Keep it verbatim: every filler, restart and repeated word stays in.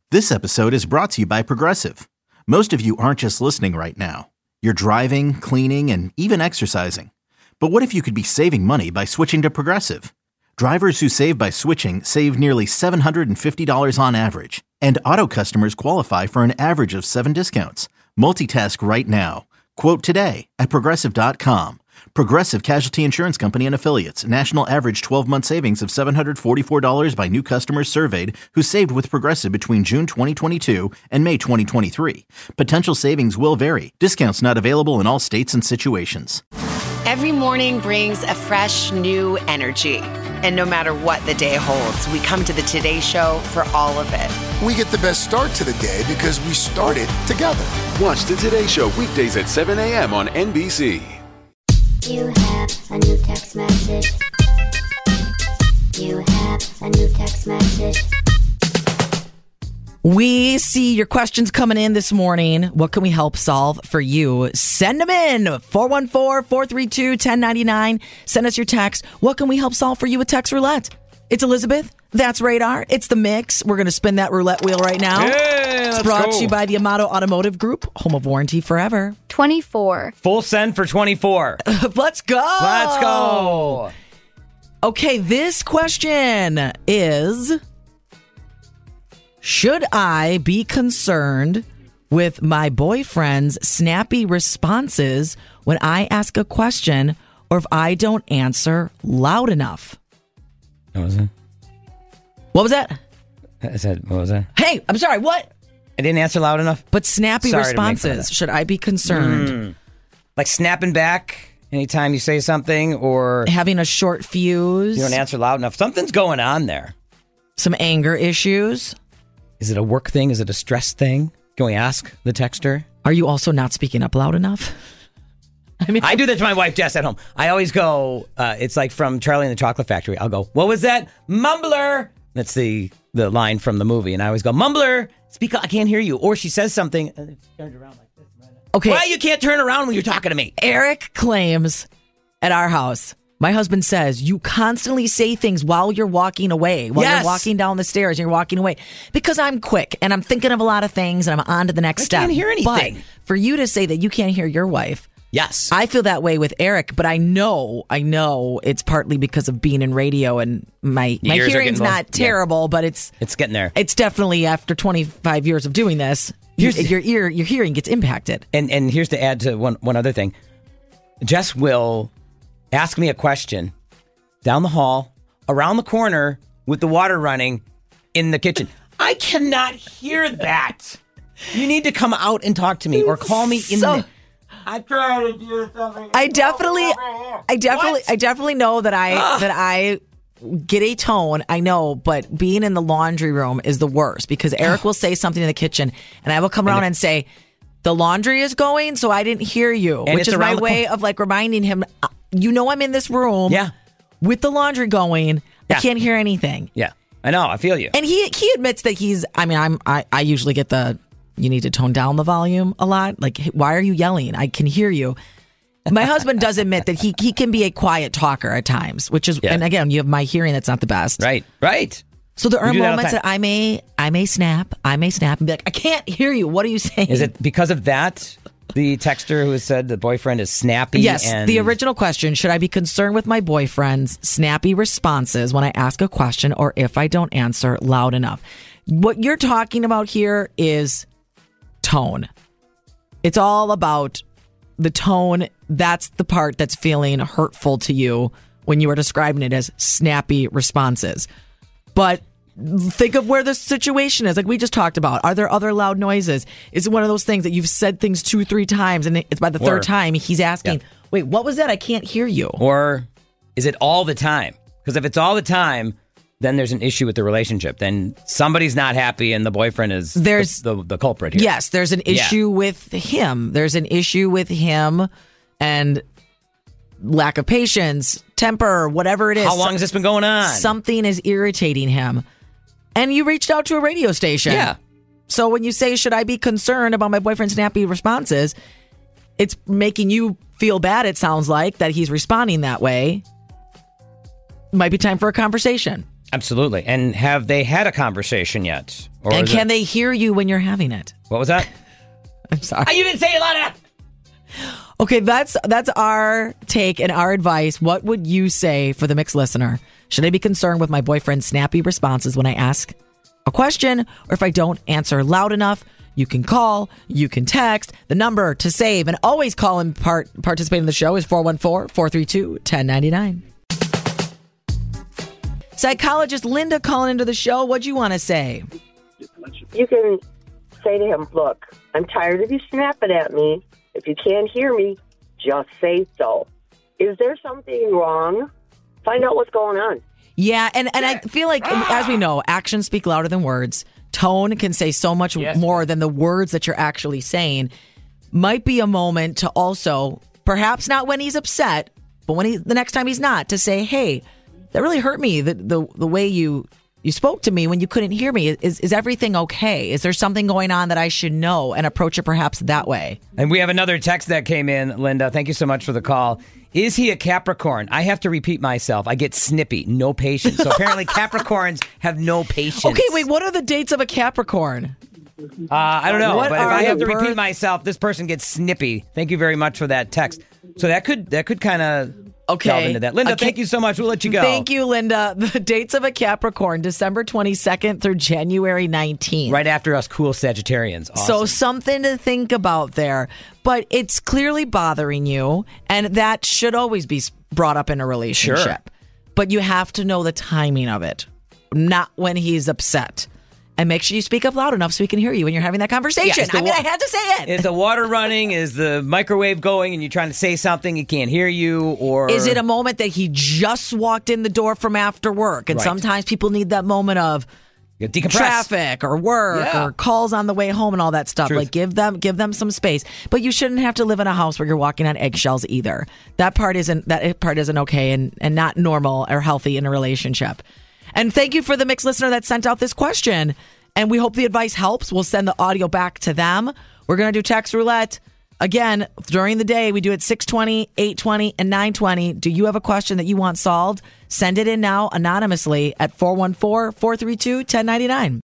This episode is brought to you by Progressive. Most of you aren't just listening right now. You're driving, cleaning, and even exercising. But what if you could be saving money by switching to Progressive? Drivers who save by switching save nearly seven hundred fifty dollars on average. And auto customers qualify for an average of seven discounts. Multitask right now. Quote today at Progressive dot com. Progressive Casualty Insurance Company and Affiliates. National average twelve-month savings of seven hundred forty-four dollars by new customers surveyed who saved with Progressive between June twenty twenty-two and May twenty twenty-three. Potential savings will vary. Discounts not available in all states and situations. Every morning brings a fresh, new energy. And no matter what the day holds, we come to the Today Show for all of it. We get the best start to the day because we started together. Watch the Today Show weekdays at seven a.m. on N B C. You have a new text message. You have a new text message. We see your questions coming in this morning. What can we help solve for you? Send them in. four one four, four three two, one zero nine nine. Send us your text. What can we help solve for you with Text Roulette? It's Elizabeth. That's Radar. It's the mix. We're going to spin that roulette wheel right now. Yeah, it's brought go. to you by the Amato Automotive Group, home of warranty forever. twenty-four. Full send for twenty-four. Let's go. Let's go. Okay, this question is, should I be concerned with my boyfriend's snappy responses when I ask a question or if I don't answer loud enough? What was it? What was that? I said, what was that? Hey, I'm sorry, what? I didn't answer loud enough? But snappy Sorry responses, should I be concerned? Mm. Like snapping back anytime you say something, or having a short fuse? You don't answer loud enough. Something's going on there. Some anger issues? Is it a work thing? Is it a stress thing? Can we ask the texter? Are you also not speaking up loud enough? I mean, I do that to my wife, Jess, at home. I always go, uh, it's like from Charlie and the Chocolate Factory. I'll go, what was that? Mumbler. That's the, the line from the movie. And I always go, Mumbler, speak up, I can't hear you. Or she says something, and it's turned around like this. Okay. Why you can't turn around when you're talking to me? Eric claims at our house, my husband says, you constantly say things while you're walking away, while yes. you're walking down the stairs and you're walking away. Because I'm quick and I'm thinking of a lot of things and I'm on to the next I step. I can't hear anything. But for you to say that you can't hear your wife, yes. I feel that way with Eric, but I know, I know it's partly because of being in radio and my, my hearing's not terrible, yeah. but it's it's getting there. It's definitely after twenty-five years of doing this, you, your ear, your hearing gets impacted. And and here's to add to one, one other thing. Jess will ask me a question down the hall, around the corner with the water running in the kitchen. I cannot hear that. You need to come out and talk to me or call me in so- the... I try to do something. I definitely, I definitely, What? I definitely know that I Ugh. that I get a tone. I know, but being in the laundry room is the worst because Eric will say something in the kitchen, and I will come around and, and say, "The laundry is going, so I didn't hear you," which is my way of like reminding him, "You know, I'm in this room, yeah, with the laundry going. Yeah. I can't hear anything." Yeah, I know. I feel you. And he he admits that he's. I mean, I'm. I, I usually get the. You need to tone down the volume a lot. Like, why are you yelling? I can hear you. My husband does admit that he he can be a quiet talker at times, which is, yeah. and again, you have my hearing that's not the best. Right, right. So there are moments that, that I may I may snap, I may snap and be like, I can't hear you. What are you saying? Is it because of that? The texter who has said the boyfriend is snappy? Yes, and... the original question, should I be concerned with my boyfriend's snappy responses when I ask a question or if I don't answer loud enough? What you're talking about here is tone. It's all about the tone. That's the part that's feeling hurtful to you when you are describing it as snappy responses. But think of where the situation is. Like we just talked about. Are there other loud noises? Is it one of those things that you've said things two, three times and it's by the third or, time he's asking, yeah. wait, what was that? I can't hear you. Or is it all the time? Because if it's all the time, then there's an issue with the relationship. Then somebody's not happy and the boyfriend is there's, the, the, the culprit here. Yes, there's an issue yeah. with him. There's an issue with him and lack of patience, temper, whatever it is. How long has this been going on? Something is irritating him. And you reached out to a radio station. Yeah. So when you say, should I be concerned about my boyfriend's snappy responses, it's making you feel bad, it sounds like, that he's responding that way. Might be time for a conversation. Absolutely. And have they had a conversation yet? Or And is can it- they hear you when you're having it? What was that? I'm sorry. Oh, you didn't say it loud enough. Okay, that's that's our take and our advice. What would you say for the mixed listener? Should I be concerned with my boyfriend's snappy responses when I ask a question, or if I don't answer loud enough? You can call, you can text. The number to save and always call and part, participate in the show is four one four, four three two, one zero nine nine. Psychologist Linda calling into the show. What'd you want to say? You can say to him, look, I'm tired of you snapping at me. If you can't hear me, just say so. Is there something wrong? Find out what's going on. Yeah, and, and I feel like, as we know, actions speak louder than words. Tone can say so much Yes. more than the words that you're actually saying. Might be a moment to also, perhaps not when he's upset, but when he the next time he's not, to say, hey, that really hurt me, the the, the way you you spoke to me when you couldn't hear me. Is, is everything okay? Is there something going on that I should know, and approach it perhaps that way? And we have another text that came in, Linda. Thank you so much for the call. Is he a Capricorn? I have to repeat myself. I get snippy, no patience. So apparently Capricorns have no patience. Okay, wait, what are the dates of a Capricorn? Uh, I don't know, What but if are I have the to repeat birth- myself, this person gets snippy. Thank you very much for that text. So that could that could kind of Okay. delve into that. Linda, Okay. thank you so much. We'll let you go. Thank you, Linda. The dates of a Capricorn, December twenty-second through January nineteenth. Right after us cool Sagittarians. Awesome. So something to think about there. But it's clearly bothering you, and that should always be brought up in a relationship. Sure. But you have to know the timing of it, not when he's upset. And make sure you speak up loud enough so he can hear you when you're having that conversation. Yeah, it's the I mean, wa- I had to say it. Is the water running? Is the microwave going and you're trying to say something, he can't hear you? Or Is it a moment that he just walked in the door from after work? And Right. sometimes people need that moment of You decompress. traffic or work Yeah. or calls on the way home and all that stuff. Truth. Like give them give them some space. But you shouldn't have to live in a house where you're walking on eggshells either. That part isn't that part isn't okay and, and not normal or healthy in a relationship. And thank you for the mixed listener that sent out this question. And we hope the advice helps. We'll send the audio back to them. We're going to do text roulette. Again, during the day, we do it six twenty, eight twenty, and nine twenty. Do you have a question that you want solved? Send it in now anonymously at four one four, four three two, one zero nine nine.